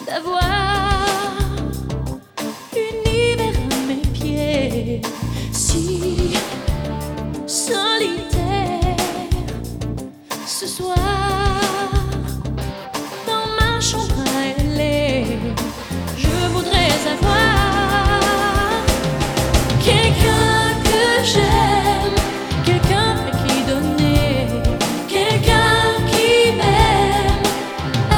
ta voix unie vers mes pieds, si solitaire ce soir.